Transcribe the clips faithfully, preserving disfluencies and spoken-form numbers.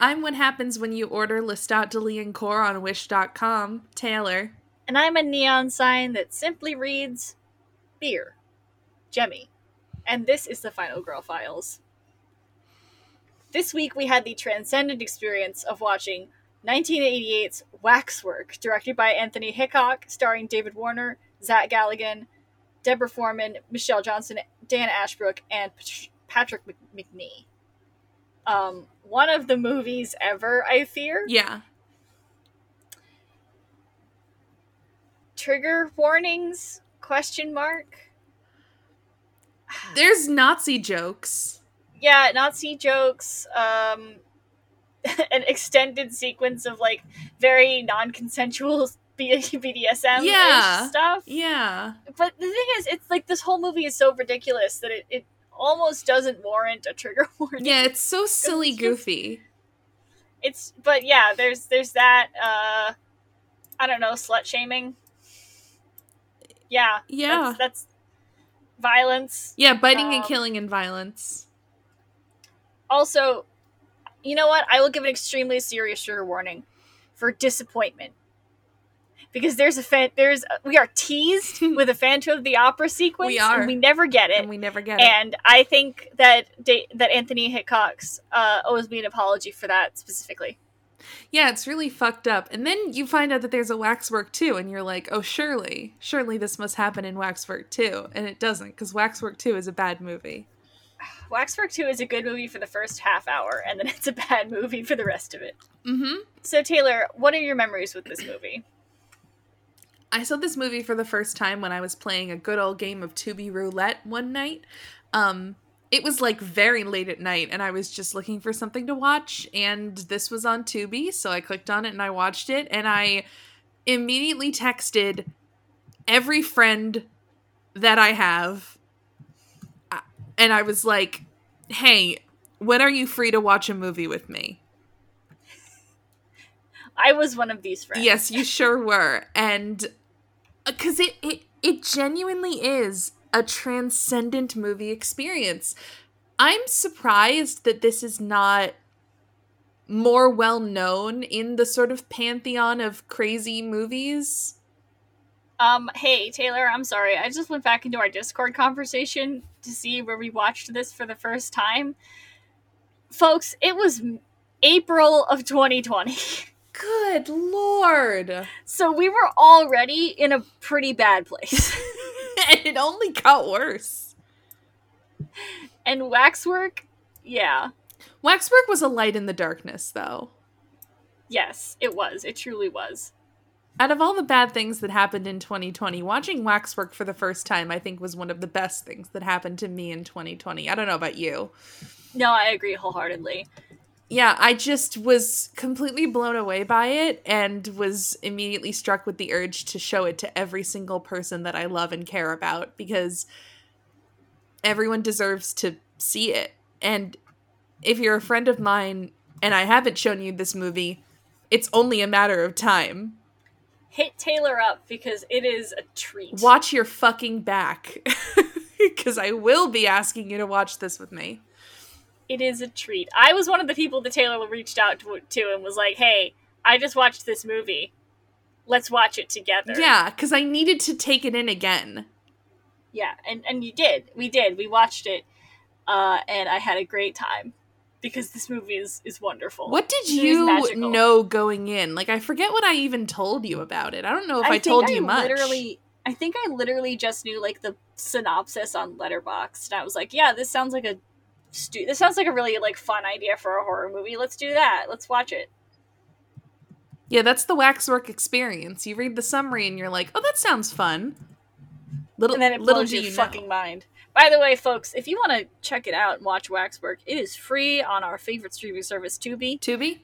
I'm what happens when you order Lestat de Liancourt on wish dot com, Taylor. And I'm a neon sign that simply reads, Beer, Jemmy. And this is the Final Girl Files. This week we had the transcendent experience of watching nineteen eighty-eight's Waxwork, directed by Anthony Hickok, starring David Warner, Zach Galligan, Deborah Foreman, Michelle Johnson, Dan Ashbrook, and Patrick McNee. Um, one of the movies ever, I fear. Yeah. Trigger warnings? Question mark? There's Nazi jokes. Yeah, Nazi jokes, um, an extended sequence of, like, very non-consensual B D S M yeah. stuff. Yeah. But the thing is, it's like this whole movie is so ridiculous that it, it almost doesn't warrant a trigger warning. Yeah, it's so silly it's goofy. Just, it's, but yeah, there's there's that, uh, I don't know, slut-shaming. Yeah. Yeah. That's, that's violence. Yeah, biting um, and killing and violence. Also, you know what? I will give an extremely serious trigger warning for disappointment. Because there's a fan, there's a, we are teased with a Phantom of the Opera sequence. We are. And we never get it. And we never get and it. And I think that da- that Anthony Hickok's uh, owes me an apology for that specifically. Yeah, it's really fucked up. And then you find out that there's a Waxwork two, and you're like, oh, surely, surely this must happen in Waxwork two. And it doesn't, because Waxwork two is a bad movie. Waxwork two is a good movie for the first half hour, and then it's a bad movie for the rest of it. Mm-hmm. So, Taylor, what are your memories with this movie? I saw this movie for the first time when I was playing a good old game of Tubi Roulette one night. Um, it was like very late at night, and I was just looking for something to watch, and this was on Tubi, so I clicked on it and I watched it, and I immediately texted every friend that I have, and I was like, hey, when are you free to watch a movie with me? I was one of these friends. Yes, you sure were. And because it, it, it genuinely is a transcendent movie experience. I'm surprised that this is not more well known in the sort of pantheon of crazy movies. Um, hey, Taylor, I'm sorry. I just went back into our Discord conversation to see where we watched this for the first time. Folks, it was April of twenty twenty. Good Lord. So we were already in a pretty bad place. And it only got worse. And Waxwork, yeah. Waxwork was a light in the darkness, though. Yes, it was. It truly was. Out of all the bad things that happened in twenty twenty, watching Waxwork for the first time, I think, was one of the best things that happened to me in twenty twenty. I don't know about you. No, I agree wholeheartedly. Yeah, I just was completely blown away by it and was immediately struck with the urge to show it to every single person that I love and care about, because everyone deserves to see it. And if you're a friend of mine and I haven't shown you this movie, it's only a matter of time. Hit Taylor up, because it is a treat. Watch your fucking back, because I will be asking you to watch this with me. It is a treat. I was one of the people that Taylor reached out to, to and was like, hey, I just watched this movie. Let's watch it together. Yeah, because I needed to take it in again. Yeah, and, and you did. We did. We watched it, uh, and I had a great time, because this movie is, is wonderful. What did you know going in? Like, I forget what I even told you about it. I don't know if I, I told you I much. Literally, I think I literally just knew, like, the synopsis on Letterboxd, and I was like, yeah, this sounds like a stu- this sounds like a really, like, fun idea for a horror movie. Let's do that. Let's watch it. Yeah, that's the Waxwork experience. You read the summary and you're like, oh, that sounds fun. Little, and then it little blows do your you fucking know. mind. By the way, folks, if you want to check it out and watch Waxwork, it is free on our favorite streaming service, Tubi. Tubi?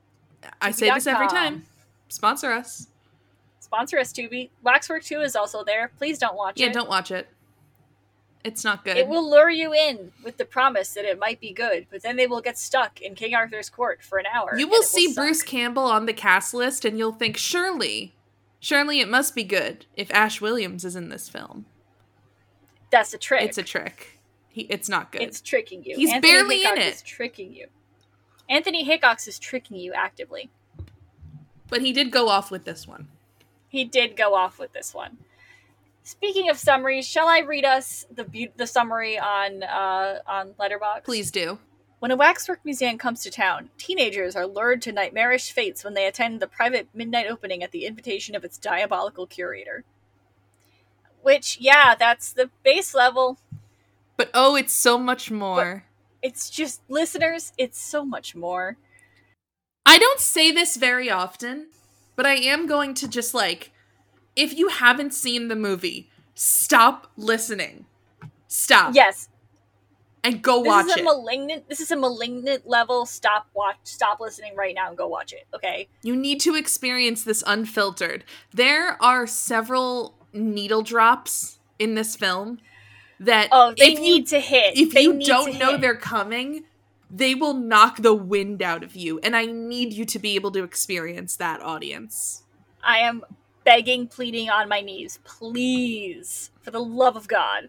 I say this every time. Sponsor us. Sponsor us, Tubi. Waxwork two is also there. Please don't watch yeah, it. Yeah, don't watch it. It's not good. It will lure you in with the promise that it might be good, but then they will get stuck in King Arthur's court for an hour. You will will see suck. Bruce Campbell on the cast list, and you'll think, surely, surely it must be good if Ash Williams is in this film. That's a trick. It's a trick. He, it's not good. It's tricking you. He's Anthony barely Hickok in it. Is tricking you. Anthony Hickox is tricking you actively. But he did go off with this one. He did go off with this one. Speaking of summaries, shall I read us the bu- the summary on uh, on Letterboxd? Please do. When a waxwork museum comes to town, teenagers are lured to nightmarish fates when they attend the private midnight opening at the invitation of its diabolical curator. Which, yeah, that's the base level. But oh, it's so much more. But it's just, listeners, it's so much more. I don't say this very often, but I am going to just, like, if you haven't seen the movie, stop listening. Stop. Yes. And go this watch is a it. Malignant, this is a malignant level. Stop watch. Stop listening right now and go watch it, okay? You need to experience this unfiltered. There are several needle drops in this film that oh, they if need you, to hit. If they you need don't to know hit. they're coming, they will knock the wind out of you. And I need you to be able to experience that, audience. I am begging, pleading on my knees. Please, for the love of God.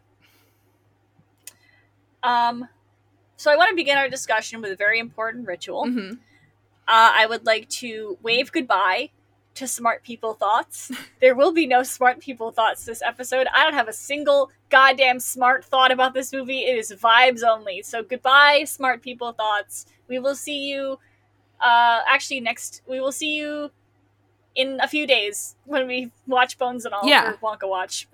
Um, so I want to begin our discussion with a very important ritual. Mm-hmm. Uh, I would like to wave goodbye to smart people thoughts. There will be no smart people thoughts this episode. I don't have a single goddamn smart thought about this movie. It is vibes only. So goodbye, smart people thoughts. We will see you, uh, actually next, we will see you in a few days when we watch Bones and All Yeah. for Wonka Watch.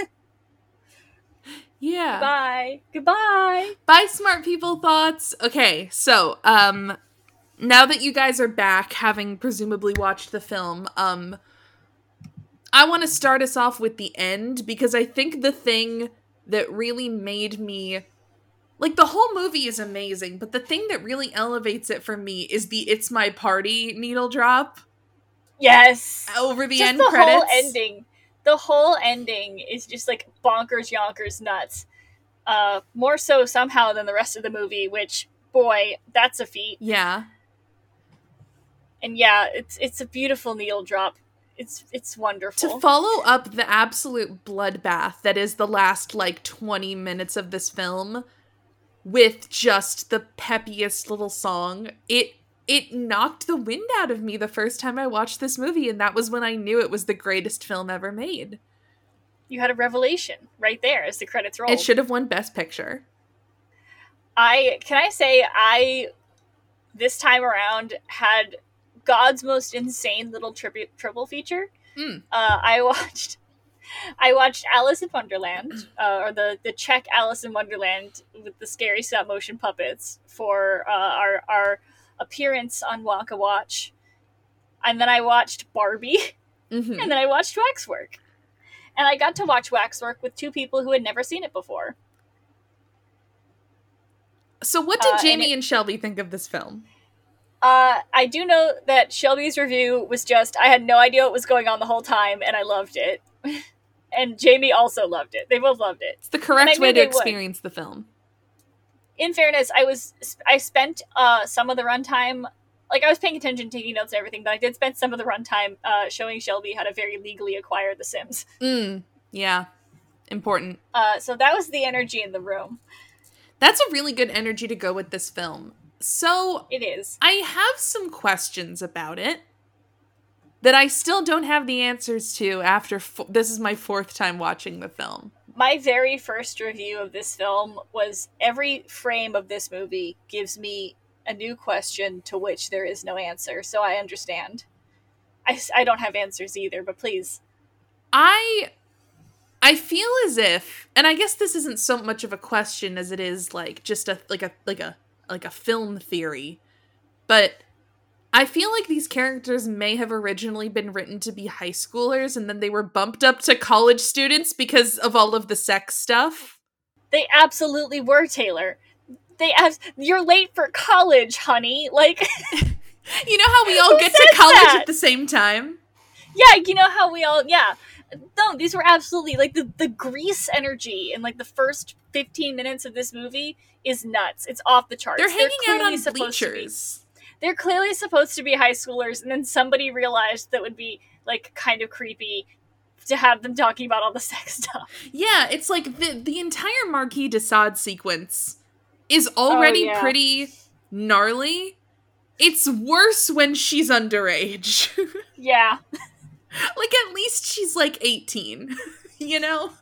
Yeah. Goodbye. Goodbye. Bye, smart people thoughts. Okay, so, um, now that you guys are back, having presumably watched the film, um, I want to start us off with the end, because I think the thing that really made me, like, the whole movie is amazing, but the thing that really elevates it for me is the It's My Party needle drop. Yes. Over the just end the credits. whole ending. The whole ending is just like bonkers yonkers nuts. Uh, more so somehow than the rest of the movie, which, boy, that's a feat. Yeah. And yeah, it's it's a beautiful needle drop. It's it's wonderful. To follow up the absolute bloodbath that is the last, like, twenty minutes of this film with just the peppiest little song, it it knocked the wind out of me the first time I watched this movie, and that was when I knew it was the greatest film ever made. You had a revelation right there as the credits rolled. It should have won Best Picture. I can I say I this time around had God's most insane little tri- triple feature. Mm. Uh, I watched I watched Alice in Wonderland, uh, or the, the Czech Alice in Wonderland with the scary stop motion puppets for uh, our our appearance on Wonka Watch, and then I watched Barbie, Mm-hmm. and then I watched Waxwork, and I got to watch Waxwork with two people who had never seen it before. So what did Uh, Jamie and and, it- Shelby think of this film? Uh, I do know that Shelby's review was just, I had no idea what was going on the whole time, and I loved it. And Jamie also loved it. They both loved it. It's the correct knew way to they would. experience the film. In fairness, I was I spent uh, some of the runtime, like I was paying attention, taking notes and everything, but I did spend some of the runtime uh, showing Shelby how to very legally acquire The Sims. Mm, yeah. Important. Uh, so that was the energy in the room. That's a really good energy to go with this film. So, It is. I have some questions about it that I still don't have the answers to after fo- this is my fourth time watching the film. My very first review of this film was every frame of this movie gives me a new question to which there is no answer, so I understand. I, I don't have answers either, but please. I I feel as if, and I guess this isn't so much of a question as it is like just a like a like a like a film theory, but I feel like these characters may have originally been written to be high schoolers and then they were bumped up to college students because of all of the sex stuff. They absolutely were, Taylor. They have, you're late for college, honey. Like, You know how we all Who get to says college that? at the same time? yeah, you know how we all, yeah. No, these were absolutely, like, the, the Grease energy in, like, the first fifteen minutes of this movie is nuts. It's off the charts. They're hanging out clearly on supposed to be- bleachers. They're clearly supposed to be high schoolers, and then somebody realized that would be, like, kind of creepy to have them talking about all the sex stuff. Yeah, it's like the the entire Marquis de Sade sequence is already Oh, yeah. pretty gnarly, It's worse when she's underage. Yeah. Like, at least she's, like, eighteen, you know?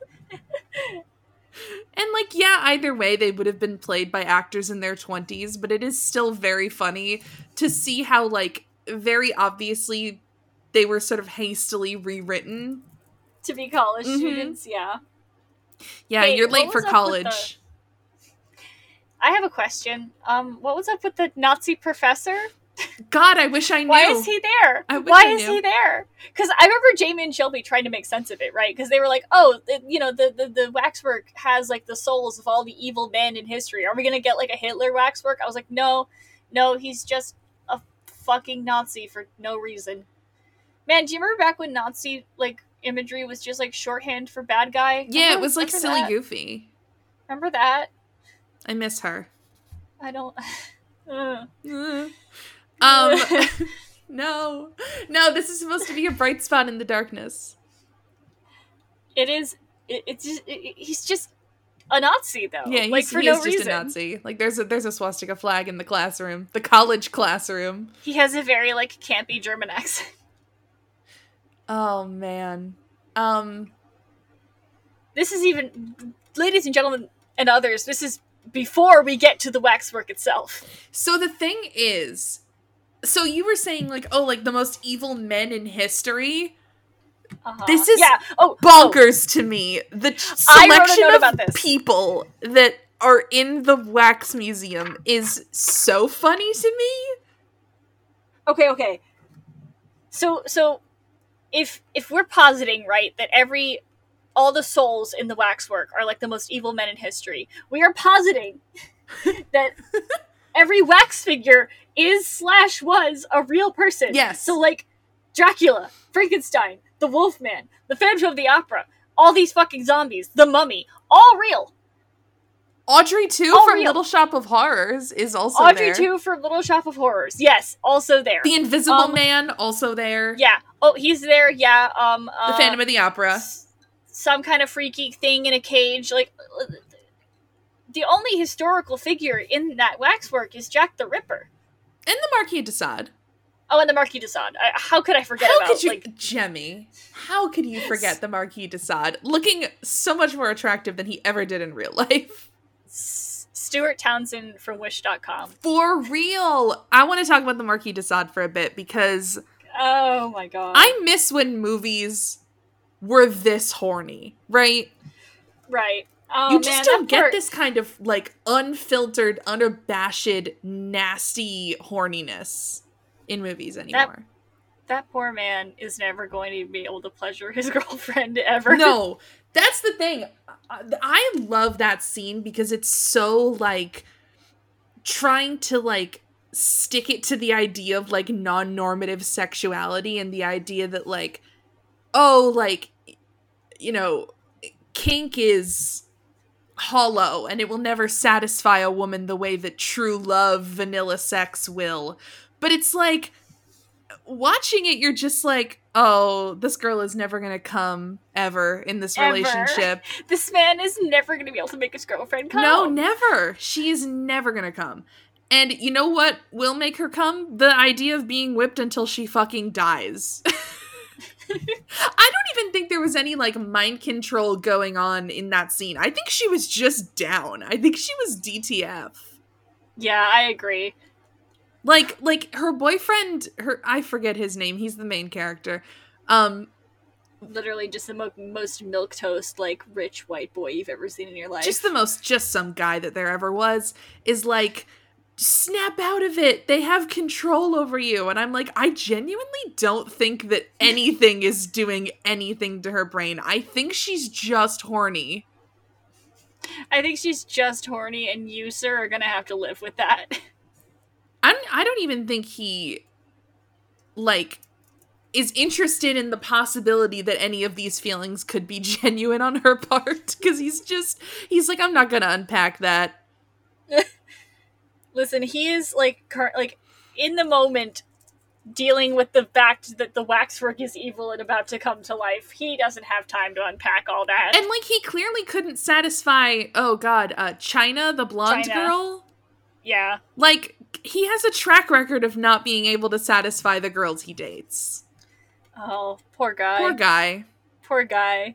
And, like, yeah, either way, they would have been played by actors in their twenties, but it is still very funny to see how, like, very obviously they were sort of hastily rewritten. To be college Mhm. students, yeah. Yeah, Hey, you're what late was for up with college. I have a question. Um, what was up with the Nazi professor? God, I wish I knew. Why is he there? I wish Why I is knew. he there? Because I remember Jamie and Shelby trying to make sense of it, right? Because they were like, "Oh, the, you know, the, the the waxwork has like the souls of all the evil men in history. Are we gonna get like a Hitler waxwork?" I was like, "No, no, he's just a fucking Nazi for no reason." Man, do you remember back when Nazi like imagery was just like shorthand for bad guy? Yeah, Remember- it was, like, remember silly that? goofy. Remember that? I miss her. I don't. Ugh. Mm. Um, no. No, this is supposed to be a bright spot in the darkness. It is. It, it's just. It, he's just a Nazi, though. Yeah, he's, like for he no is just reason. a Nazi. Like, there's a there's a swastika flag in the classroom. The college classroom. He has a very like campy German accent. Oh, man. Um, This is even, ladies and gentlemen and others. This is before we get to the waxwork itself. so the thing is, so you were saying, like, oh, like, the most evil men in history? Uh-huh. This is yeah. Oh, bonkers to me. The ch- I wrote a selection note of about this. people that are in the wax museum is so funny to me. Oh, okay. Okay. So so, if if we're positing right that every all the souls in the waxwork are like the most evil men in history, we are positing that every wax figure is slash was a real person. Yes. So like Dracula, Frankenstein, the Wolfman, the Phantom of the Opera, all these fucking zombies, the Mummy, all real. Audrey two All from real. Little Shop of Horrors is also Audrey there. two from Little Shop of Horrors. Yes, also there. The Invisible Um, Man also there. Yeah. Oh, he's there. Yeah. Um. Uh, The Phantom of the Opera. s- Some kind of freaky thing in a cage. Like, uh, the only historical figure in that waxwork is Jack the Ripper. And the Marquis de Sade. Oh, and the Marquis de Sade. I, how could I forget How about could you, like? Jemmy? How could you forget the Marquis de Sade, looking so much more attractive than he ever did in real life? S- Stuart Townsend from Wish dot com. For real, I want to talk about the Marquis de Sade for a bit because Oh my god. I miss when movies were this horny, right? right. Oh, you just man, don't that get part- this kind of like unfiltered, unabashed, nasty horniness in movies anymore. That poor man is never going to be able to pleasure his girlfriend ever. No, that's the thing. I- I love that scene because it's so like trying to like stick it to the idea of like non-normative sexuality and the idea that like, oh, like, you know, kink is hollow and it will never satisfy a woman the way that true love, vanilla sex will. But it's like, watching it, you're just like, oh, this girl is never gonna come ever in this Ever. relationship. This man is never going to be able to make his girlfriend come. No, never. She is never gonna come. And you know what will make her come? The idea of being whipped until she fucking dies. I don't even think there was any, like, mind control going on in that scene. I think she was just down. I think she was D T F. Yeah, I agree. Like, like her boyfriend, her I forget his name. He's the main character. Um, Literally just the mo- most milquetoast, like, rich white boy you've ever seen in your life. just the most, just some guy that there ever was, is like, snap out of it. They have control over you. And I'm like, I genuinely don't think that anything is doing anything to her brain. I think she's just horny. I think she's just horny, and you, sir, are gonna have to live with that. I'm, I don't even think he, like, is interested in the possibility that any of these feelings could be genuine on her part. Because he's just, he's like, I'm not gonna unpack that. Listen, he is, like, cur- like, in the moment, dealing with the fact that the waxwork is evil and about to come to life. He doesn't have time to unpack all that. And, like, he clearly couldn't satisfy, oh god, uh, China, the blonde China. girl? yeah. Like, like, he has a track record of not being able to satisfy the girls he dates. Oh, poor guy. Poor guy. Poor guy.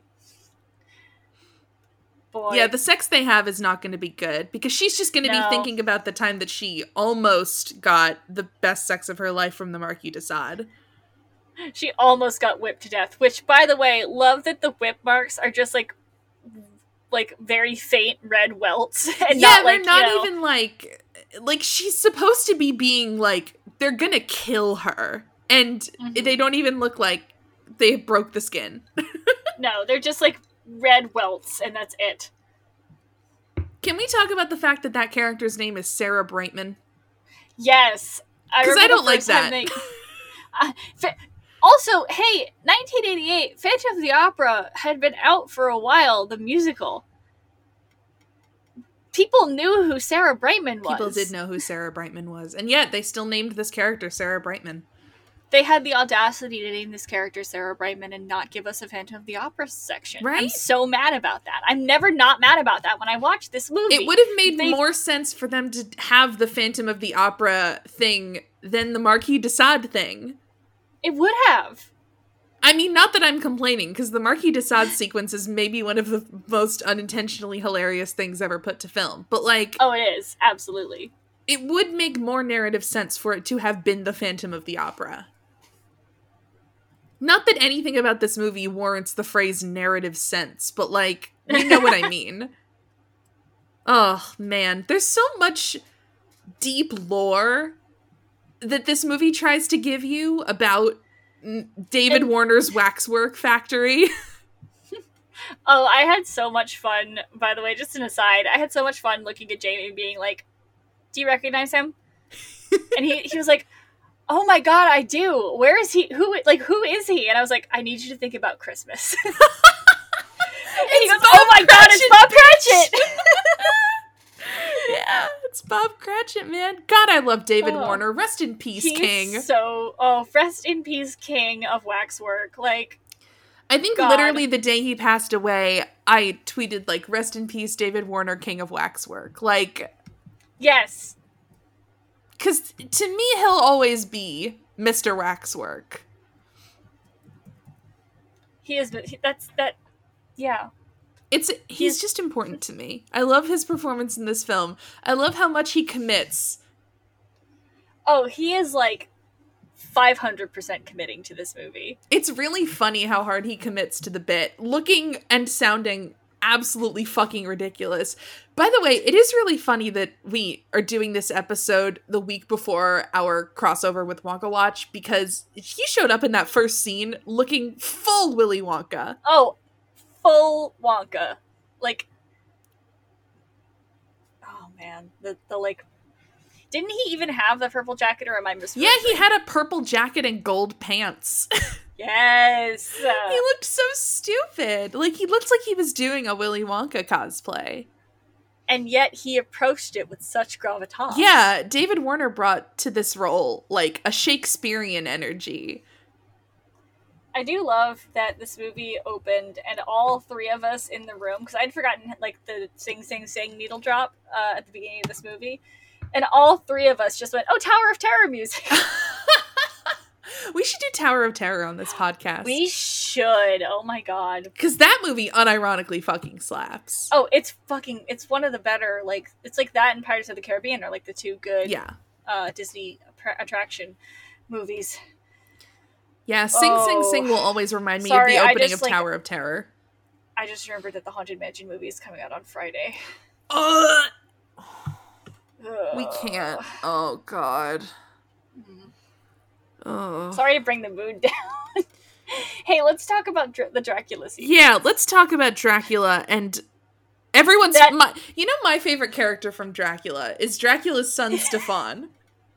Boy. Yeah, the sex they have is not going to be good, because she's just going to No. be thinking about the time that she almost got the best sex of her life from the Marquis de Sade. She almost got whipped to death, which, by the way, love that the whip marks are just, like, like very faint red welts. And Yeah, not, like, they're not you know, even, like, like, she's supposed to be being, like, they're gonna kill her. And Mhm. they don't even look like they broke the skin. No, they're just, like, red welts, and that's it. Can we talk about the fact that that character's name is Sarah Brightman? Yes. Because remember I the don't like first time that. They, uh, fa- also, hey, nineteen eighty-eight, Phantom of the Opera had been out for a while, the musical. People knew who Sarah Brightman was. People did know who Sarah Brightman was. And yet, they still named this character Sarah Brightman. They had the audacity to name this character Sarah Brightman and not give us a Phantom of the Opera section. Right? I'm so mad about that. I'm never not mad about that when I watch this movie. It would have made They- more sense for them to have the Phantom of the Opera thing than the Marquis de Sade thing. It would have. I mean, not that I'm complaining, because the Marquis de Sade sequence is maybe one of the most unintentionally hilarious things ever put to film. But, like, Oh, it is. Absolutely. it would make more narrative sense for it to have been the Phantom of the Opera. Not that anything about this movie warrants the phrase narrative sense, but, like, you know what I mean. Oh, man. There's so much deep lore that this movie tries to give you about David And- Warner's waxwork factory. Oh, I had so much fun, by the way, just an aside. I had so much fun looking at Jamie and being like, do you recognize him? And he, he was like, oh my god, I do. Where is he? Who, like, who is he? And I was like, I need you to think about Christmas. And he goes, Bob oh my god, it's Bob Cratchit! Yeah, it's Bob Cratchit, man. God, I love David Oh. Warner. Rest in peace, He's King. so, oh, rest in peace, king of waxwork. Like, I think God. literally the day he passed away, I tweeted, like, rest in peace, David Warner, King of Waxwork. Like, yes. because to me, he'll always be Mister Waxwork. He is, he, that's, that, yeah. It's he's, He's- just important to me. I love his performance in this film. I love how much he commits. Oh, he is, like, five hundred percent committing to this movie. It's really funny how hard he commits to the bit, looking and sounding absolutely fucking ridiculous. By the way, it is really funny that we are doing this episode the week before our crossover with Wonka Watch, because he showed up in that first scene looking full Willy Wonka. Oh, full Wonka. Like, oh man, the, the like, didn't he even have the purple jacket, or am I misremembering? Yeah, he had a purple jacket and gold pants. Yes. He looked so stupid. Like, he looked like he was doing a Willy Wonka cosplay. And yet he approached it with such gravitas. Yeah, David Warner brought to this role, like, a Shakespearean energy. I do love that this movie opened and all three of us in the room, because I'd forgotten, like, the sing, sing, sing needle drop uh, at the beginning of this movie. And all three of us just went, oh, Tower of Terror music. We should do Tower of Terror on this podcast. We should. Oh my god. Because that movie unironically fucking slaps. Oh, it's fucking, it's one of the better, like, it's like that and Pirates of the Caribbean are like the two good Yeah. uh, Disney pra- attraction movies. Yeah, Sing Sing Oh. Sing will always remind me Sorry, of the I opening just, of like- Tower of Terror. I just remembered that the Haunted Mansion movie is coming out on Friday. Ugh, we Ugh. can't. Oh, God. Mm. Oh. Sorry to bring the mood down. Hey, let's talk about Dr- the Dracula scene. Yeah, let's talk about Dracula and everyone's That- my, you know, my favorite character from Dracula is Dracula's son Stefan.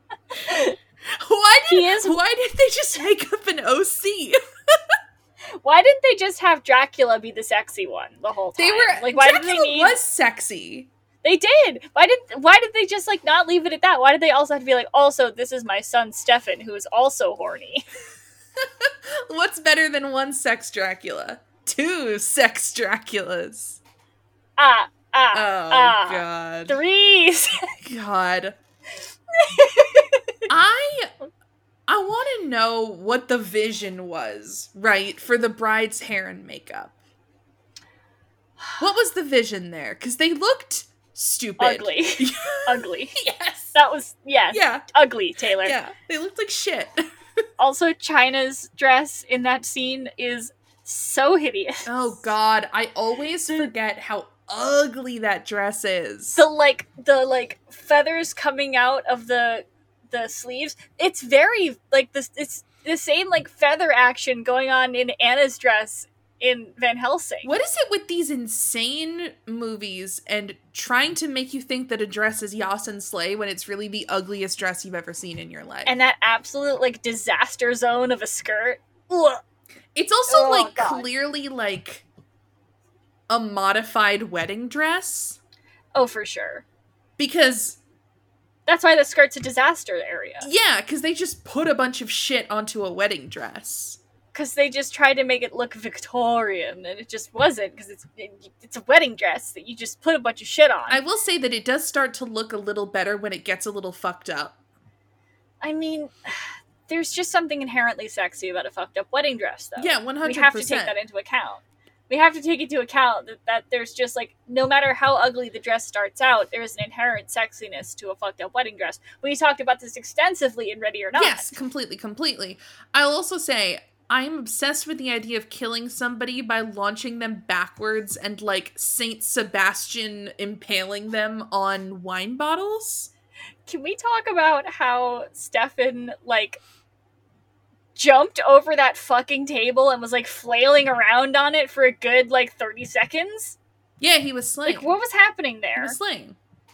Why did He is- why did they just make up an O C? Why didn't they just have Dracula be the sexy one the whole time? They were like, why Dracula did they need? was sexy. They did. Why did? Why did they just like not leave it at that? Why did they also have to be like, also, this is my son Stefan, who is also horny? What's better than one sex Dracula? Two sex Draculas. Ah, ah, Oh ah. God. Threes. God. I want to know what the vision was, right, for the bride's hair and makeup. What was the vision there? Because they looked stupid. Ugly. Ugly. Yes. That was, yes. Yeah. Ugly, Taylor. Yeah. They looked like shit. Also, China's dress in that scene is so hideous. Oh, God. I always forget how ugly that dress is. The, like, the, like, feathers coming out of the the sleeves. It's very, like, this. It's the same, like, feather action going on in Anna's dress in Van Helsing. What is it with these insane movies and trying to make you think that a dress is Yasin Slay when it's really the ugliest dress you've ever seen in your life? And that absolute, like, disaster zone of a skirt. Ugh. It's also, Oh, like, God. clearly, like, a modified wedding dress. Oh, for sure. Because... That's why the skirt's a disaster area. Yeah, because they just put a bunch of shit onto a wedding dress. Because they just tried to make it look Victorian, and it just wasn't, because it's it, it's a wedding dress that you just put a bunch of shit on. I will say that it does start to look a little better when it gets a little fucked up. I mean, there's just something inherently sexy about a fucked up wedding dress, though. Yeah, one hundred percent. We have to take that into account. We have to take into account that, that there's just, like, no matter how ugly the dress starts out, there's an inherent sexiness to a fucked up wedding dress. We talked about this extensively in Ready or Not. Yes, completely, completely. I'll also say, I'm obsessed with the idea of killing somebody by launching them backwards and, like, Saint Sebastian impaling them on wine bottles. Can we talk about how Stefan, like, jumped over that fucking table and was, like, flailing around on it for a good, like, thirty seconds? Yeah, he was slaying. Like, what was happening there? He was slaying.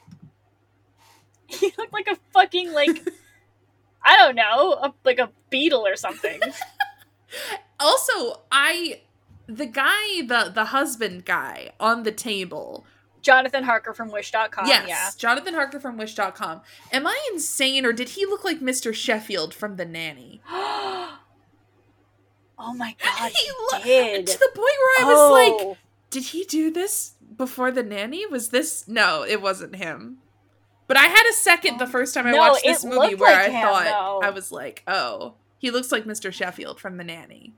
He looked like a fucking, like, I don't know, a, like a beetle or something. Also, I... The guy, the, the husband guy on the table... Jonathan Harker from Wish dot com, yes, yeah. Jonathan Harker from Wish dot com. Am I insane, or did he look like Mister Sheffield from The Nanny? Oh my god, he he lo- did. To the point where I oh. was like, did he do this before The Nanny? Was this... No, it wasn't him. But I had a second the first time I no, watched this it movie looked where like I him, thought, though. I was like, oh, he looks like Mister Sheffield from The Nanny.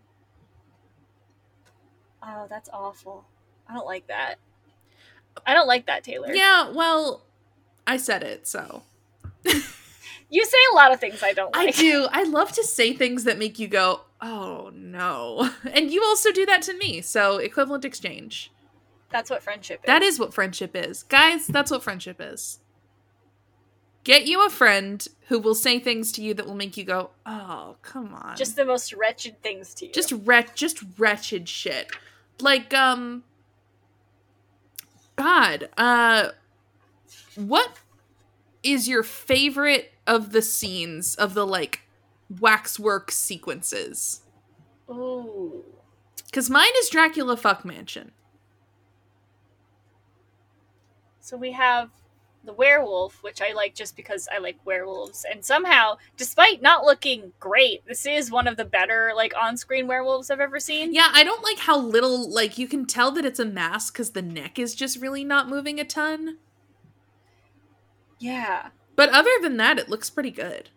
Oh, that's awful. I don't like that. I don't like that, Taylor. Yeah, well, I said it, so. You say a lot of things I don't like. I do. I love to say things that make you go, oh, no. And you also do that to me, so equivalent exchange. That's what friendship is. That is what friendship is. Guys, that's what friendship is. Get you a friend who will say things to you that will make you go, oh, come on. Just the most wretched things to you. Just wretch, just wretched shit. Like, um... God, uh... what is your favorite of the scenes of the, like, waxwork sequences? Ooh. Because mine is Dracula Fuck Mansion. So we have the werewolf, which I like just because I like werewolves. And somehow, despite not looking great, this is one of the better, like, on-screen werewolves I've ever seen. Yeah, I don't like how little, like, you can tell that it's a mask because the neck is just really not moving a ton. Yeah. But other than that, it looks pretty good.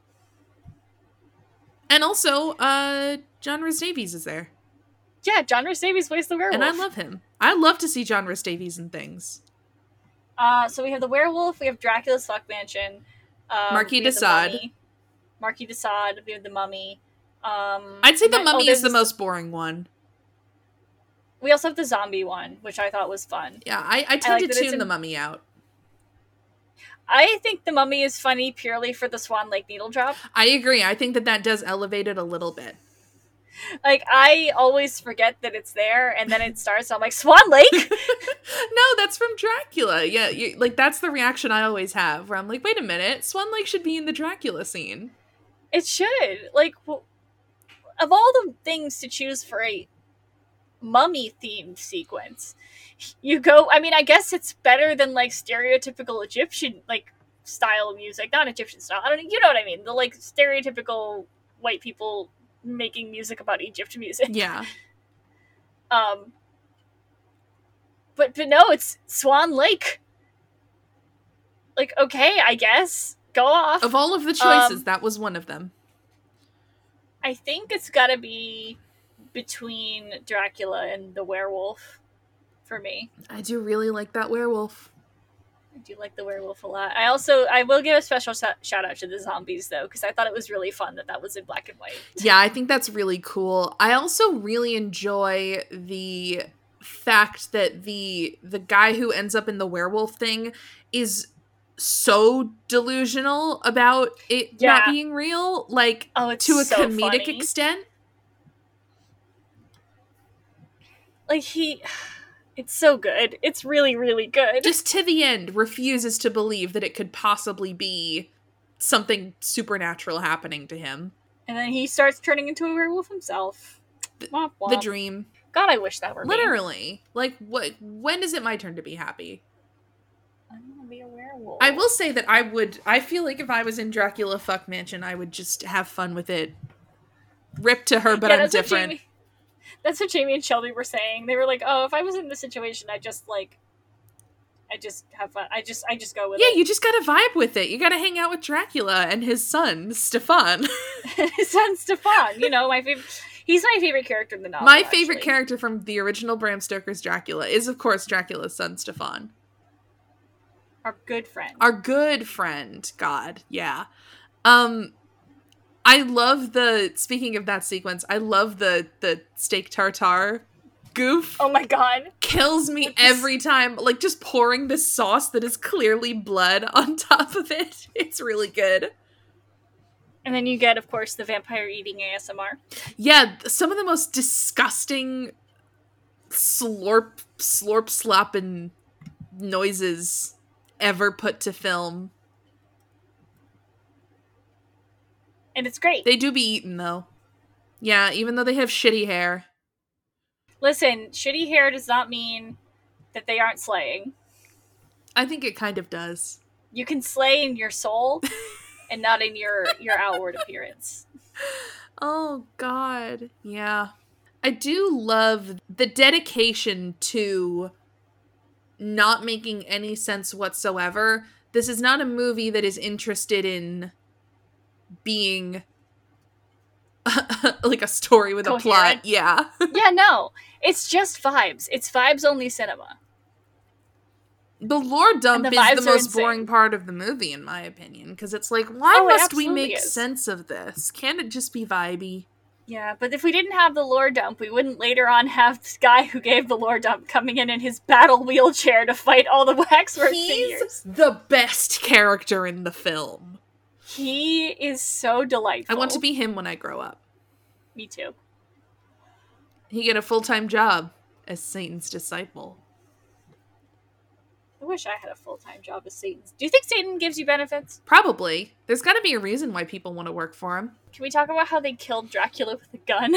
And also, uh, John Rhys Davies is there. Yeah, John Rhys Davies plays the werewolf. And I love him. I love to see John Rhys Davies in things. Uh, so we have the werewolf, we have Dracula's Fuck Mansion, um, Marquis we have de the Sade. Mummy, Marquis de Sade, we have the Mummy. Um, I'd say the oh, Mummy there's is the this- most boring one. We also have the zombie one, which I thought was fun. Yeah, I, I tend like to that it's tune in- the Mummy out. I think the Mummy is funny purely for the Swan Lake needle drop. I agree. I think that that does elevate it a little bit. Like, I always forget that it's there, and then it starts, I'm like, Swan Lake? No, that's from Dracula. Yeah, you, like, that's the reaction I always have, where I'm like, wait a minute, Swan Lake should be in the Dracula scene. It should. Like, w- of all the things to choose for a mummy-themed sequence, you go, I mean, I guess it's better than, like, stereotypical Egyptian, like, style music. Not Egyptian style. I don't know, you know what I mean. The, like, stereotypical white people making music about Egypt music. Yeah. Um, but, but no, it's Swan Lake. Like, okay, I guess. Go off. Of all of the choices, Um, that was one of them. I think it's gotta be between Dracula and the werewolf for me. I do really like that werewolf. I do like the werewolf a lot. I also, I will give a special sh- shout out to the zombies though, because I thought it was really fun that that was in black and white. Yeah, I think that's really cool. I also really enjoy the fact that the the guy who ends up in the werewolf thing is so delusional about it Yeah. not being real, like Oh, it's to a so comedic funny. extent. Like he, it's so good. It's really, really good. Just to the end, refuses to believe that it could possibly be something supernatural happening to him. And then he starts turning into a werewolf himself. The, womp, womp. the dream. God, I wish that were Literally. me. Like, what? When is it my turn to be happy? I want to be a werewolf. I will say that I would, I feel like if I was in Dracula Fuck Mansion, I would just have fun with it. Rip to her, but Yeah, I'm that's what different. Jamie- That's what Jamie and Shelby were saying. They were like, "Oh, if I was in this situation, I just like, I just have fun. I just, I just go with Yeah, it." you just gotta vibe with it. You gotta hang out with Dracula and his son, Stefan. His son Stefan, you know, my favorite. He's my favorite character in the novel. My favorite actually. character from the original Bram Stoker's Dracula is, of course, Dracula's son, Stefan. Our good friend. Our good friend. God, yeah. Um, I love the, speaking of that sequence, I love the, the steak tartare goof. Oh my god. Kills me With this- every time. Like, just pouring this sauce that is clearly blood on top of it. It's really good. And then you get, of course, the vampire eating A S M R. Yeah, some of the most disgusting slurp, slurp, slapping noises ever put to film. And it's great. They do be eaten, though. Yeah, even though they have shitty hair. Listen, shitty hair does not mean that they aren't slaying. I think it kind of does. You can slay in your soul and not in your, your outward appearance. Oh, God. Yeah. I do love the dedication to not making any sense whatsoever. This is not a movie that is interested in being like a story with Coherent. a plot. Yeah. Yeah, no. It's just vibes. It's vibes only cinema. The lore dump And is the vibes the are most insane. boring part of the movie, in my opinion, because it's like, why Oh, it must we absolutely make is. sense of this? Can't it just be vibey? Yeah, but if we didn't have the lore dump, we wouldn't later on have this guy who gave the lore dump coming in in his battle wheelchair to fight all the Waxwork He's figures. the best character in the film. He is so delightful. I want to be him when I grow up. Me too. He get a full-time job as Satan's disciple. I wish I had a full-time job as Satan. Do you think Satan gives you benefits? Probably. There's got to be a reason why people want to work for him. Can we talk about how they killed Dracula with a gun?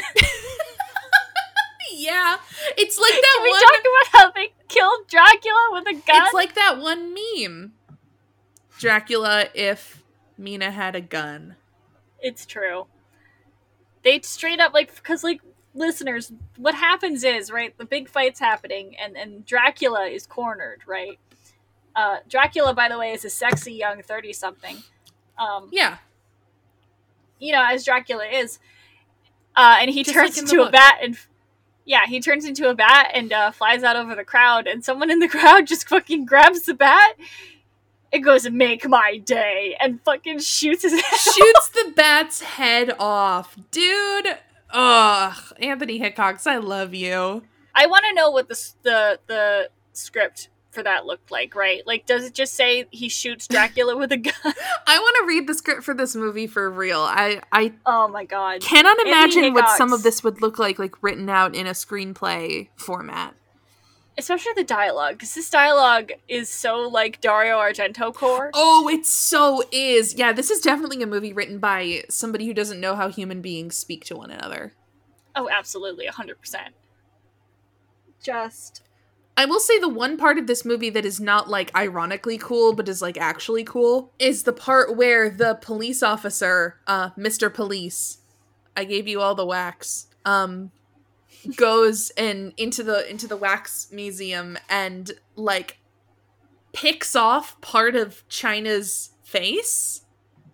Yeah. It's like Can that we one... talk about how they killed Dracula with a gun? It's like that one meme. Dracula if Mina had a gun. It's true. They straight up, like, because, like, listeners, what happens is, right, the big fight's happening, and, and Dracula is cornered, right? Uh, Dracula, by the way, is a sexy young thirty-something. Um, Yeah. you know, as Dracula is. Uh, and he Just turns like in the into a book. bat, and, yeah, he turns into a bat and uh, flies out over the crowd, and someone in the crowd just fucking grabs the bat and goes, "Make my day," and fucking shoots his head Shoots the bat's head off. Dude. Ugh. Anthony Hickox, I love you. I want to know what the the the script for that looked like, right? Like, does it just say he shoots Dracula with a gun? I want to read the script for this movie for real. I, I Oh my god. cannot Anthony imagine what some Hickox. of this would look like, like written out in a screenplay format. Especially the dialogue, because this dialogue is so, like, Dario Argento core. Oh, it so is. Yeah, this is definitely a movie written by somebody who doesn't know how human beings speak to one another. Oh, absolutely, one hundred percent. Just... I will say the one part of this movie that is not, like, ironically cool, but is, like, actually cool, is the part where the police officer, uh, Mister Police, I gave you all the wax, um, goes and into the, into the wax museum and, like, picks off part of China's face.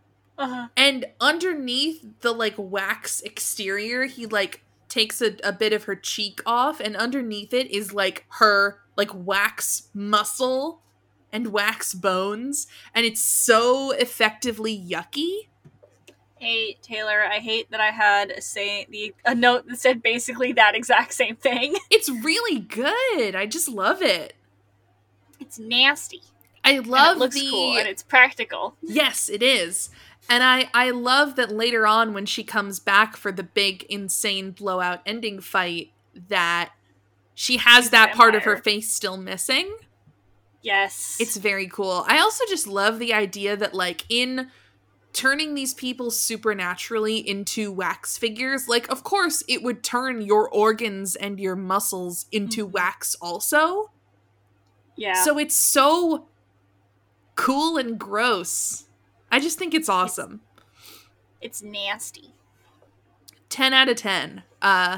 Uh-huh. And underneath the, like, wax exterior, he, like, takes a, a bit of her cheek off, and underneath it is, like, her, like, wax muscle and wax bones, and it's so effectively yucky. Hey, Taylor, I hate that I had a, say, the, a note that said basically that exact same thing. It's really good. I just love it. It's nasty. I love and it looks the... cool, and it's practical. Yes, it is. And I, I love that later on when she comes back for the big, insane blowout ending fight, that she has She's that part of her vampire. face still missing. Yes. It's very cool. I also just love the idea that, like, in turning these people supernaturally into wax figures, like, of course, it would turn your organs and your muscles into mm-hmm. wax also. Yeah. So it's so cool and gross. I just think it's awesome. It's, it's nasty. ten out of ten. Uh,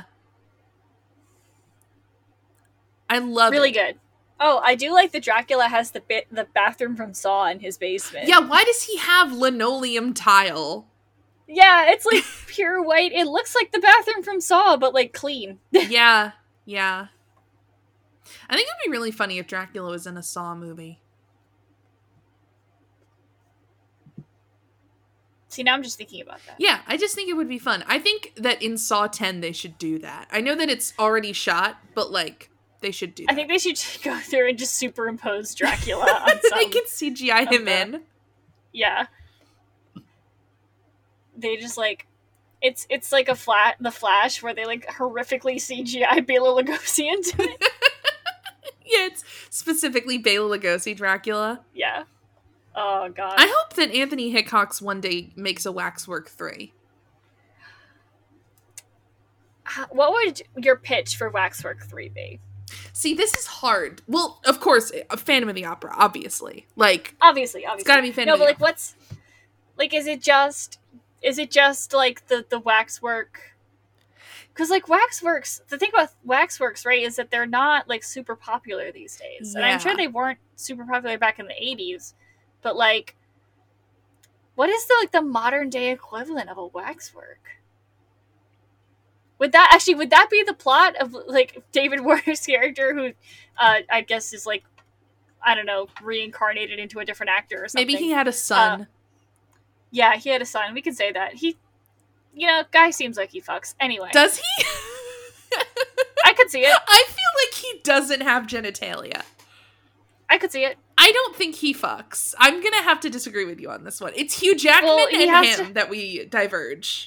I love really it. Really good. Oh, I do like that Dracula has the bit the bathroom from Saw in his basement. Yeah, why does he have linoleum tile? Yeah, it's like pure white. It looks like the bathroom from Saw, but like clean. yeah, yeah. I think it'd be really funny if Dracula was in a Saw movie. See, now I'm just thinking about that. Yeah, I just think it would be fun. I think that in Saw ten they should do that. I know that it's already shot, but like they should do that. I think they should go through and just superimpose Dracula on some. They can C G I him the, in. Yeah. They just like it's it's like a flat the Flash where they like horrifically C G I Bela Lugosi into it. Yeah, it's specifically Bela Lugosi Dracula. Yeah. Oh god. I hope that Anthony Hickox one day makes a Waxwork three. What would your pitch for Waxwork three be? See, this is hard. Well, of course, a Phantom of the Opera, obviously. Like, obviously, obviously, it's gotta be Phantom no, of the but like, Opera. what's like? Is it just? Is it just like the the Waxwork? Because like Waxworks, the thing about Waxworks, right, is that they're not like super popular these days, Yeah. and I'm sure they weren't super popular back in the eighties. But like, what is the like the modern day equivalent of a Waxwork? Would that actually would that be the plot of like David Warner's character, who uh, I guess is like, I don't know, reincarnated into a different actor or something? Maybe he had a son. Uh, yeah, he had a son. We can say that. He, you know, guy seems like he fucks. Anyway. Does he? I could see it. I feel like he doesn't have genitalia. I could see it. I don't think he fucks. I'm gonna have to disagree with you on this one. It's Hugh Jackman well, and him to... that we diverge.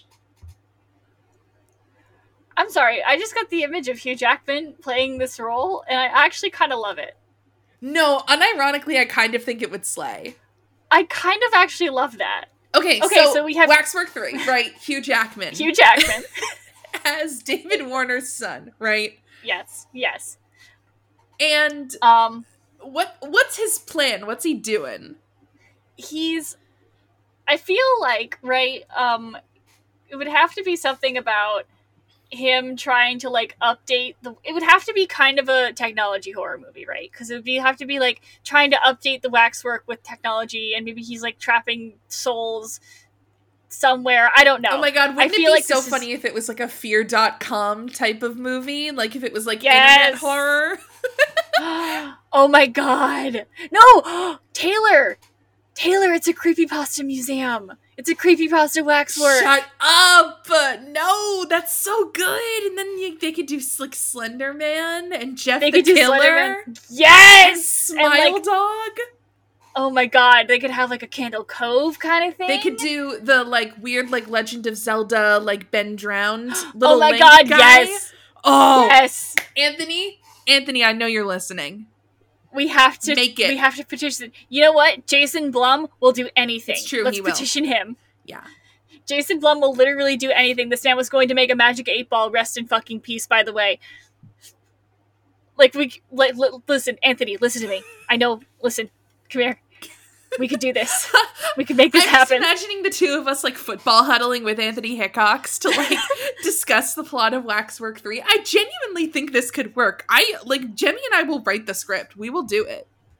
I'm sorry, I just got the image of Hugh Jackman playing this role, and I actually kind of love it. No, unironically, I kind of think it would slay. I kind of actually love that. Okay, okay so, so we have Waxwork three, right? Hugh Jackman. Hugh Jackman. As David Warner's son, right? Yes, yes. And um, what what's his plan? What's he doing? He's, I feel like, right, um, it would have to be something about him trying to like update the it would have to be kind of a technology horror movie, right? Because it would be have to be like trying to update the Waxwork with technology, and maybe he's like trapping souls somewhere. I don't know. Oh my god, wouldn't I it feel be like so is... funny if it was like a fear dot com type of movie? Like if it was like yes! internet horror? Oh my god. No! Taylor! Taylor, it's a creepypasta museum. It's a creepypasta Waxwork. Shut up! No, that's so good. And then you, they could do like Slender Man and Jeff they the could Killer. Do Slenderman. Yes! Smile and, like, Dog. Oh my god, they could have like a Candle Cove kind of thing. They could do the like weird like Legend of Zelda like Ben Drowned little oh my Link god, guy. yes. Oh yes. Anthony, Anthony, I know you're listening. We have to make it. We have to petition. You know what? Jason Blum will do anything. It's true. Let's he will. petition him. Yeah. Jason Blum will literally do anything. This man was going to make a Magic eight Ball. Rest in fucking peace, by the way. Like, we... Like, li- listen, Anthony, listen to me. I know... Listen. Come here. We could do this. We could make this I'm happen. I'm just imagining the two of us, like, football huddling with Anthony Hickox to, like, discuss the plot of Waxwork three. I genuinely think this could work. I, like, Jemmy and I will write the script. We will do it.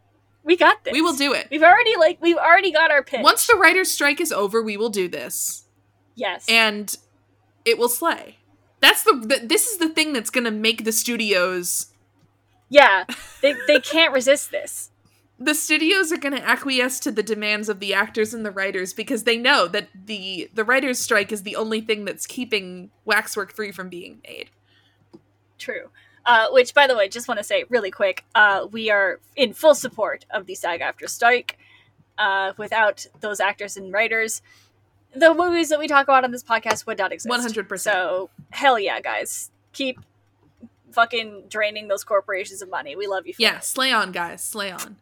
We got this. We will do it. We've already, like, we've already got our pitch. Once the writer's strike is over, we will do this. Yes. And it will slay. That's the, the this is the thing that's going to make the studios... Yeah, they they can't resist this. The studios are going to acquiesce to the demands of the actors and the writers because they know that the the writer's strike is the only thing that's keeping Waxwork three from being made. True. Uh, which, by the way, just want to say really quick, uh, we are in full support of the SAG-AFTRA strike. Uh, without those actors and writers, the movies that we talk about on this podcast would not exist. one hundred percent. So, hell yeah, guys. Keep fucking draining those corporations of money. We love you for Yeah, it. slay on, guys. Slay on.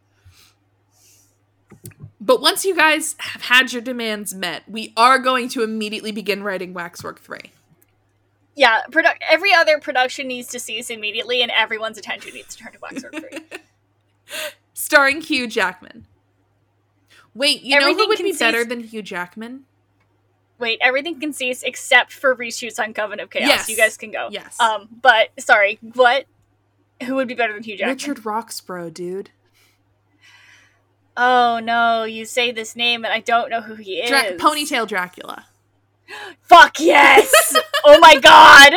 But once you guys have had your demands met, we are going to immediately begin writing Waxwork three. Yeah, produ- every other production needs to cease immediately, and everyone's attention needs to turn to Waxwork three. Starring Hugh Jackman. Wait, you Everything know who would can be cease- better than Hugh Jackman? Wait, everything can cease except for reshoots on Coven of Chaos. Yes. You guys can go. Yes. Um, but, sorry, what? Who would be better than Hugh Jackman? Richard Roxburgh, dude. Oh, no, you say this name and I don't know who he is. Dra- Ponytail Dracula. Fuck yes! Oh my god!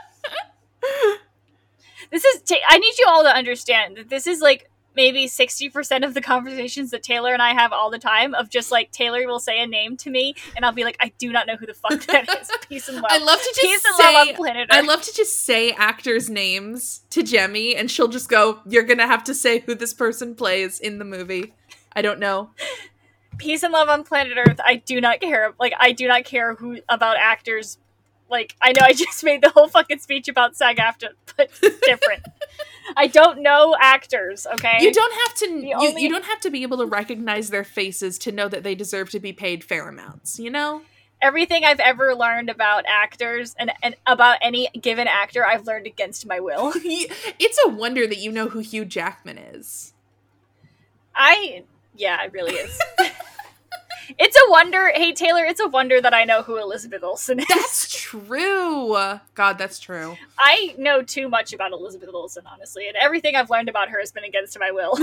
This is, ta- I need you all to understand that this is like maybe sixty percent of the conversations that Taylor and I have all the time of just like, Taylor will say a name to me and I'll be like, I do not know who the fuck that is. Peace and love. I love to just Peace and say, love on planet Earth. I love to just say actors' names to Jemmy, and she'll just go, "You're gonna have to say who this person plays in the movie." I don't know. Peace and love on planet Earth. I do not care. Like, I do not care who about actors. Like, I know I just made the whole fucking speech about SAG-AFTRA, but it's different. I don't know actors, okay? You don't have to. You, only- you don't have to be able to recognize their faces to know that they deserve to be paid fair amounts. You know. Everything I've ever learned about actors and, and about any given actor, I've learned against my will. It's a wonder that you know who Hugh Jackman is. I, yeah, it really is. It's a wonder. Hey, Taylor, it's a wonder that I know who Elizabeth Olsen is. That's true. God, that's true. I know too much about Elizabeth Olsen, honestly, and everything I've learned about her has been against my will.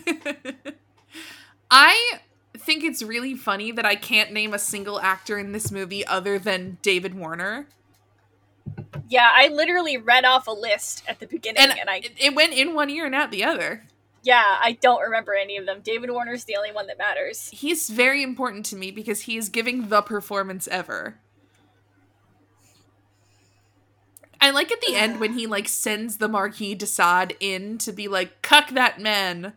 I think it's really funny that I can't name a single actor in this movie other than David Warner. Yeah, I literally read off a list at the beginning, And, and I... it, it went in one ear and out the other. Yeah, I don't remember any of them. David Warner's the only one that matters. He's very important to me because he is giving the performance ever. I like at the end when he, like, sends the Marquis de Sade in to be like, cuck that man.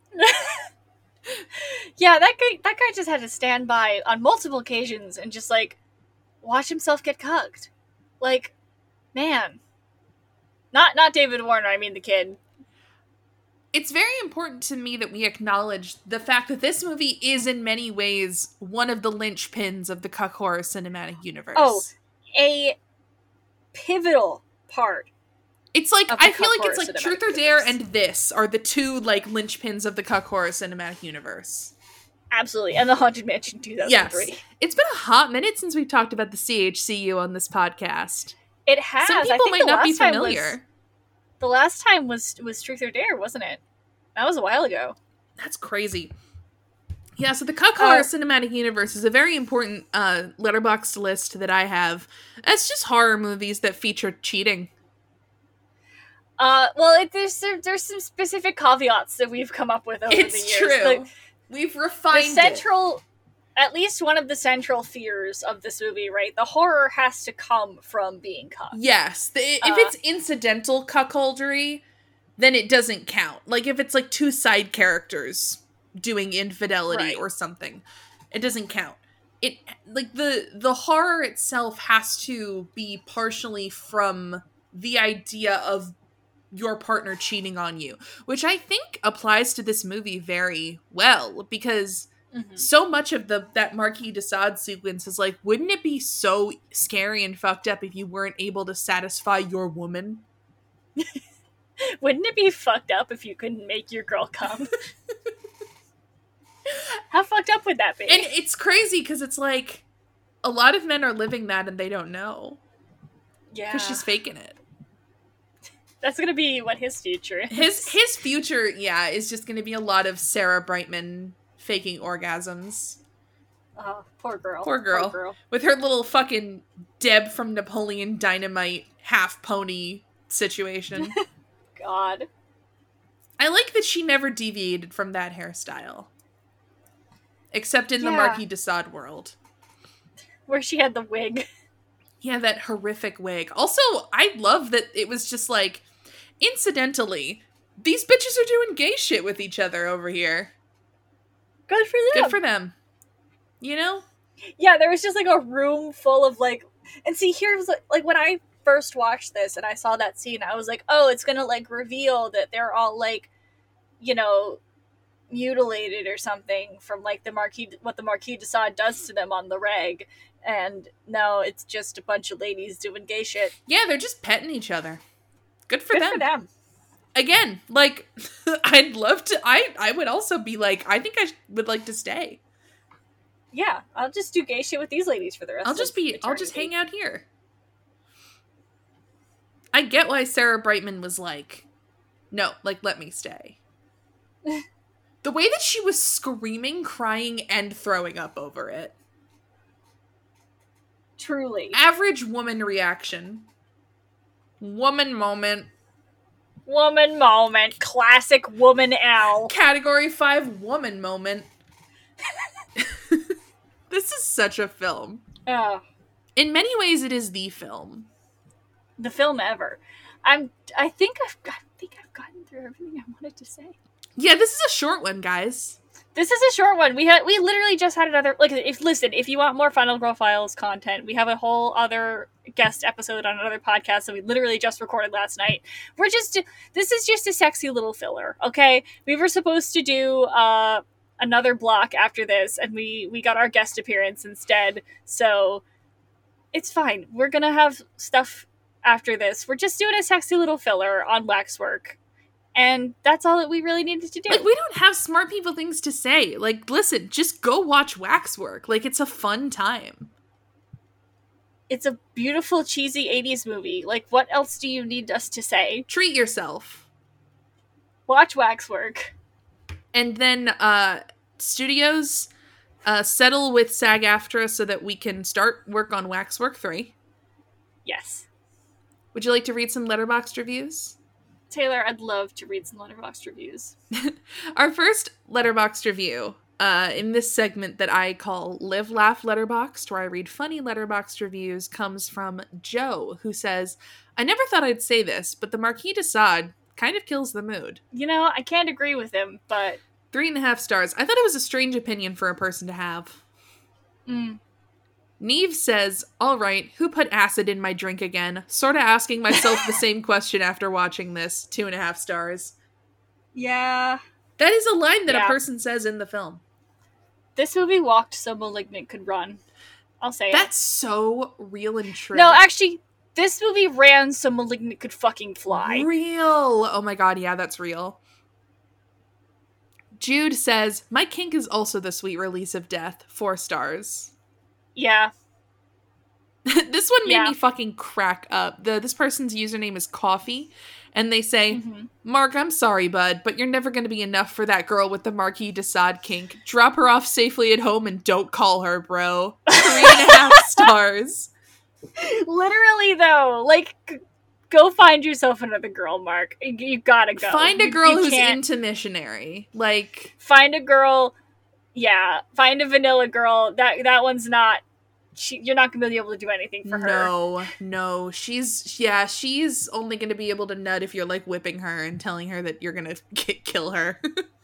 Yeah, that guy that guy just had to stand by on multiple occasions and just, like, watch himself get cucked. Like, man. Not not David Warner, I mean the kid. It's very important to me that we acknowledge the fact that this movie is in many ways one of the linchpins of the cuck horror cinematic universe. Oh, a pivotal part. It's like, of the I feel cuck like it's horror like cinematic Truth or Dare universe. and this are the two, like, linchpins of the cuck horror cinematic universe. Absolutely. And the Haunted Mansion two thousand Yes. three. It's been a hot minute since we've talked about the C H C U on this podcast. It has. Some I people think might the not be last time familiar. was- The last time was was Truth or Dare, wasn't it? That was a while ago. That's crazy. Yeah, so the cuck horror Uh, cinematic universe is a very important uh, letterboxd list that I have. It's just horror movies that feature cheating. Uh, well, it, there's there, there's some specific caveats that we've come up with over It's the years. true. The, We've the refined it. central, at least one of the central fears of this movie, right? The horror has to come from being cucked. Yes. The, if Uh, it's incidental cuckoldry, then it doesn't count. Like, if it's, like, two side characters doing infidelity Right. or something, it doesn't count. It, like, the, the horror itself has to be partially from the idea of your partner cheating on you, which I think applies to this movie very well, because Mhm. so much of the that Marquis de Sade sequence is like, wouldn't it be so scary and fucked up if you weren't able to satisfy your woman? Wouldn't it be fucked up if you couldn't make your girl come? How fucked up would that be? And it's crazy because it's like, a lot of men are living that and they don't know yeah. because she's faking it. That's gonna be what his future is. His his future, yeah, is just gonna be a lot of Sarah Brightman faking orgasms. Oh, poor girl. Poor girl. Poor girl. With her little fucking Deb from Napoleon Dynamite half pony situation. God. I like that she never deviated from that hairstyle. Except in Yeah. the Marquis de Sade world. Where she had the wig. Yeah, that horrific wig. Also, I love that it was just like, incidentally, these bitches are doing gay shit with each other over here. Good for them. Good for them. You know? Yeah, there was just like a room full of like, and see, here's like, like when I first watched this and I saw that scene, I was like, oh, it's gonna like reveal that they're all like, you know, mutilated or something from like the Marquis, what the Marquis de Sade does to them on the reg. And no, it's just a bunch of ladies doing gay shit. Yeah, they're just petting each other. Good for Good them. for them. Again, like, I'd love to, I, I would also be like, I think I sh- would like to stay. Yeah, I'll just do gay shit with these ladies for the rest I'll of just be, eternity. I'll just hang out here. I get why Sarah Brightman was like, no, like, let me stay. The way that she was screaming, crying, and throwing up over it. Truly. Average woman reaction. Woman moment. Woman moment. Classic woman L. Category five woman moment. This is such a film. Oh, In many ways, it is the film. the film ever. I'm. I think I've. I think I've gotten through everything I wanted to say. Yeah, this is a short one, guys. This is a short one. We had. We literally just had another. Like, if listen, if you want more Final Girl Files content, we have a whole other guest episode on another podcast that we literally just recorded last night. We're just. This is just a sexy little filler. Okay, we were supposed to do. uh another block after this, and we we got our guest appearance instead, so it's fine. We're gonna have stuff after this. We're just doing a sexy little filler on Waxwork, and that's all that we really needed to do. Like, we don't have smart people things to say. Like, listen, just go watch Waxwork. Like, it's a fun time. It's a beautiful, cheesy eighties movie. Like, what else do you need us to say? Treat yourself. Watch Waxwork. And then, uh, studios, uh, settle with SAG-AFTRA so that we can start work on Waxwork three. Yes. Would you like to read some Letterboxd reviews? Taylor, I'd love to read some Letterboxd reviews. Our first Letterboxd review, uh, in this segment that I call Live Laugh Letterboxd, where I read funny Letterboxd reviews, comes from Joe, who says, I never thought I'd say this, but the Marquis de Sade kind of kills the mood. You know, I can't agree with him, but... Three and a half stars. I thought it was a strange opinion for a person to have. Mm. Neve says, all right, who put acid in my drink again? Sort of asking myself the same question after watching this. Two and a half stars. Yeah. That is a line that Yeah. a person says in the film. This movie walked so Malignant could run. I'll say That's so real and it. true. No, actually, this movie ran so Malignant could fucking fly. Real. Oh my god, yeah, that's real. Jude says, my kink is also the sweet release of death. Four stars. Yeah. This one made Yeah. me fucking crack up. The This person's username is Coffee, and they say, Mm-hmm. Mark, I'm sorry, bud, but you're never going to be enough for that girl with the Marquis de Sade kink. Drop her off safely at home and don't call her, bro. Three and a half stars. Literally, though, like, g- go find yourself another girl, Mark. You, you gotta go. Find a You- girl you who's can't- into missionary. Like, Find a girl. Yeah, find a vanilla girl. That that one's not. She, you're not gonna be able to do anything for her. no, no. She's, yeah, she's only going to be able to nut if you're, like, whipping her and telling her that you're going to kill her.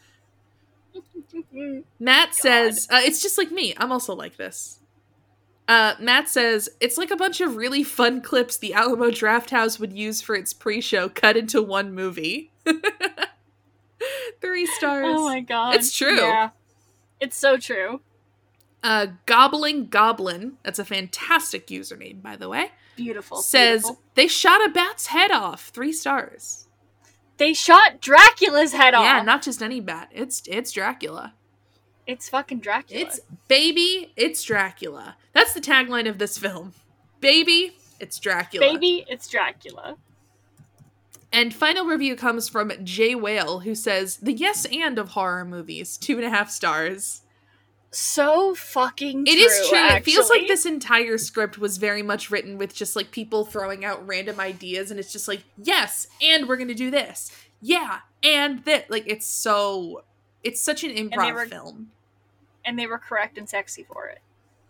Mm. Matt says, uh, it's just like me. I'm also like this. Uh, Matt says, it's like a bunch of really fun clips the Alamo Drafthouse would use for its pre-show cut into one movie. Three stars. Oh my god. It's true. Yeah. It's so true. Uh, Gobbling Goblin, that's a fantastic username, by the way, Beautiful. says, beautiful. they shot a bat's head off. Three stars. They shot Dracula's head off. Yeah, not just any bat. It's it's Dracula. It's fucking Dracula. It's baby, it's Dracula. That's the tagline of this film. Baby, it's Dracula. Baby, it's Dracula. And final review comes from Jay Whale, who says, the yes and of horror movies, two and a half stars. So fucking true, It is true. actually. It feels like this entire script was very much written with just, like, people throwing out random ideas, and it's just like, yes, and we're gonna do this. Yeah, and that. Like, it's so... It's such an improv were, film. And they were correct and sexy for it.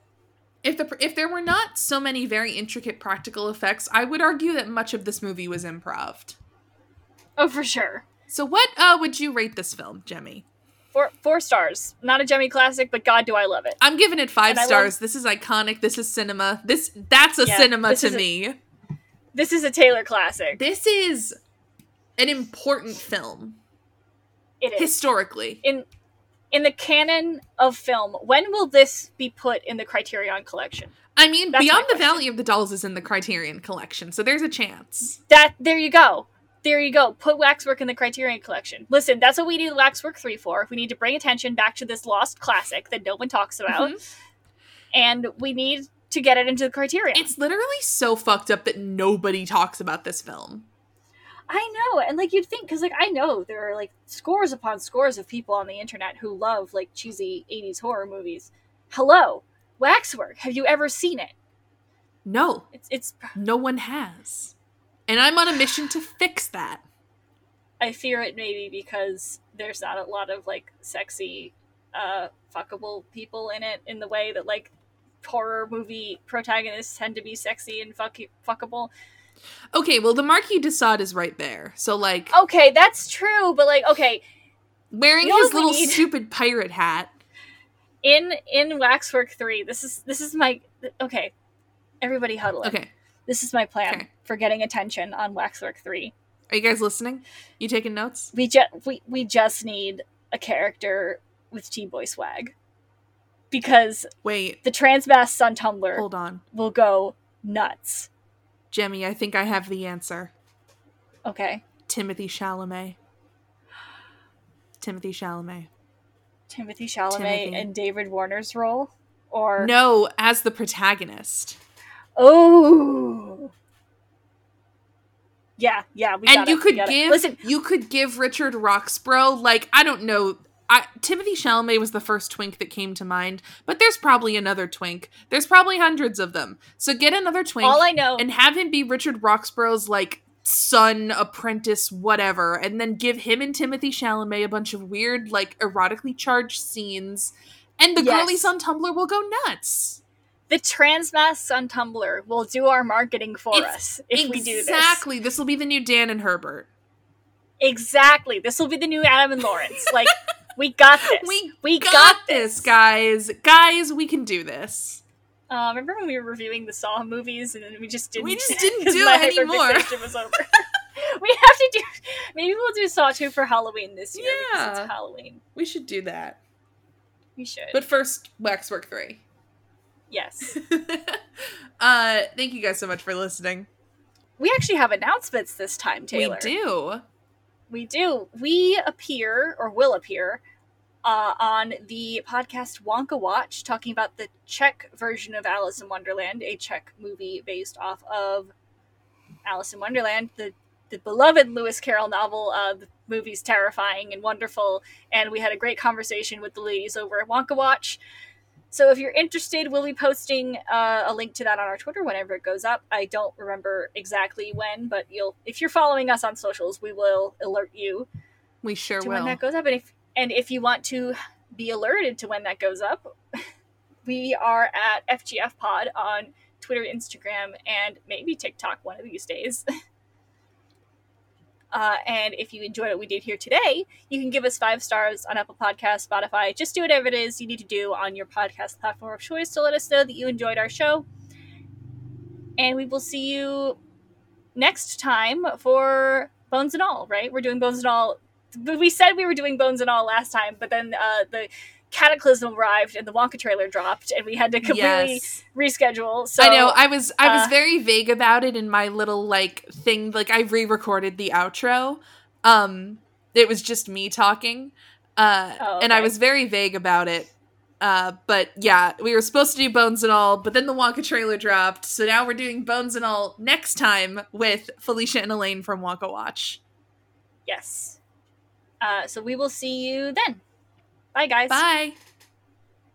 If the if there were not so many very intricate practical effects, I would argue that much of this movie was improv. Oh, for sure. So what uh, would you rate this film, Jemmy? Four four stars. Not a Jemmy classic, but God, do I love it. I'm giving it five and stars. Love... This is iconic. This is cinema. This That's a yeah, cinema to a, me. This is a Taylor classic. This is an important film. It is. Historically. In in the canon of film, when will this be put in the Criterion Collection? I mean, That's Beyond the Valley of the Dolls is in the Criterion Collection, so there's a chance. That There you go. There you go. Put Waxwork in the Criterion Collection. Listen, that's what we need Waxwork three for. We need to bring attention back to this lost classic that no one talks about. Mm-hmm. And we need to get it into the Criterion. It's literally so fucked up that nobody talks about this film. I know. And, like, you'd think, because, like, I know there are, like, scores upon scores of people on the internet who love, like, cheesy eighties horror movies. Hello. Waxwork. Have you ever seen it? No. It's it's no one has. And I'm on a mission to fix that. I fear it maybe because there's not a lot of, like, sexy, uh, fuckable people in it in the way that, like, horror movie protagonists tend to be sexy and fuck- fuckable. Okay, well, the Marquis de Sade is right there. So, like... Okay, that's true, but, like, okay. Wearing you know his little need? stupid pirate hat. In in Waxwork three, this is this is my... Okay, everybody huddle in. Okay. This is my plan okay. for getting attention on Waxwork three. Are you guys listening? You taking notes? We, ju- we, we just need a character with T-boy swag. Because... Wait. The Transmass Sun Tumblr... Hold on. ...will go nuts. Jemmy, I think I have the answer. Okay. Timothy Chalamet. Timothy Chalamet. Timothy Chalamet Timothy. in David Warner's role? Or no, as the protagonist. Oh. Yeah, yeah, we got And you it, could we give Listen, you could give Richard Roxburgh, like, I don't know, I, Timothy Chalamet was the first twink that came to mind, but there's probably another twink. There's probably hundreds of them. So get another twink. All I know, and have him be Richard Roxburgh's, like, son, apprentice, whatever, and then give him and Timothy Chalamet a bunch of weird, like, erotically charged scenes, and the yes. girlies on Tumblr will go nuts. The Transmass Sun Tumblr will do our marketing for it's, us if exactly. we do this. Exactly. This will be the new Dan and Herbert. Exactly. This will be the new Adam and Lawrence. Like, we got this. We, we got, got this, guys. Guys, we can do this. Uh, remember when we were reviewing the Saw movies and then we just didn't We just didn't do my it anymore. hyperfixation was over. We have to do... Maybe we'll do Saw two for Halloween this year yeah. because it's Halloween. We should do that. We should. But first, Waxwork three. Yes. uh, thank you guys so much for listening. We actually have announcements this time, Taylor. We do. We do. We appear, or will appear, uh, on the podcast Wonka Watch, talking about the Czech version of Alice in Wonderland, a Czech movie based off of Alice in Wonderland, the, the beloved Lewis Carroll novel. Uh, the movie's terrifying and wonderful, and we had a great conversation with the ladies over at Wonka Watch. So if you're interested, we'll be posting uh, a link to that on our Twitter whenever it goes up. I don't remember exactly when, but you'll if you're following us on socials, we will alert you. We sure to will. When that goes up, and if and if you want to be alerted to when that goes up, we are at F G F Pod on Twitter, Instagram, and maybe TikTok one of these days. Uh, and if you enjoyed what we did here today, you can give us five stars on Apple Podcasts, Spotify. Just do whatever it is you need to do on your podcast platform of choice to let us know that you enjoyed our show. And we will see you next time for Bones and All, right? We're doing Bones and All. We said we were doing Bones and All last time, but then uh, the Cataclysm arrived and the Wonka trailer dropped, and we had to completely yes. reschedule. So I know I was I was uh, very vague about it in my little like thing. Like I re-recorded the outro. Um, it was just me talking, uh, oh, okay. and I was very vague about it. Uh, but yeah, we were supposed to do Bones and All, but then the Wonka trailer dropped, so now we're doing Bones and All next time with Felicia and Elaine from Wonka Watch. Yes. Uh, so we will see you then. Bye, guys. Bye.